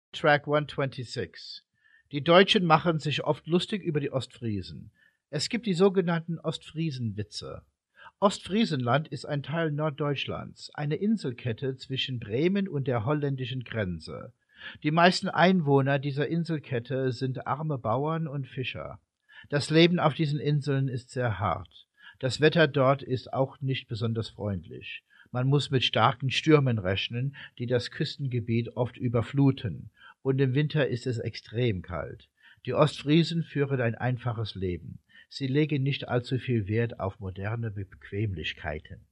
Track 126. Die Deutschen machen sich oft lustig über die Ostfriesen. Es gibt die sogenannten Ostfriesenwitze. Ostfriesenland ist ein Teil Norddeutschlands, eine Inselkette zwischen Bremen und der holländischen Grenze. Die meisten Einwohner dieser Inselkette sind arme Bauern und Fischer. Das Leben auf diesen Inseln ist sehr hart. Das Wetter dort ist auch nicht besonders freundlich. Man muss mit starken Stürmen rechnen, die das Küstengebiet oft überfluten, und im Winter ist es extrem kalt. Die Ostfriesen führen ein einfaches Leben. Sie legen nicht allzu viel Wert auf moderne Bequemlichkeiten.